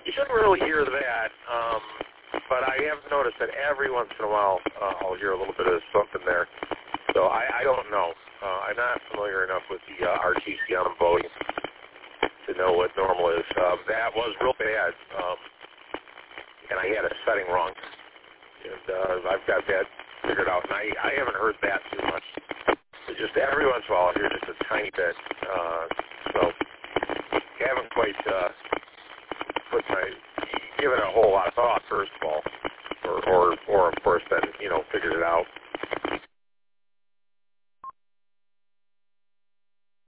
You shouldn't really hear that, but I have noticed that every once in a while I'll hear a little bit of something there. So I don't know. I'm not familiar enough with the RTC on voting to know what normal is. That was real bad, and I had a setting wrong. And I've got that figured out, and I haven't heard that too much. It's just every once in a while I hear just a tiny bit. So haven't quite given it a whole lot of thought, first of all, or of course then, figured it out.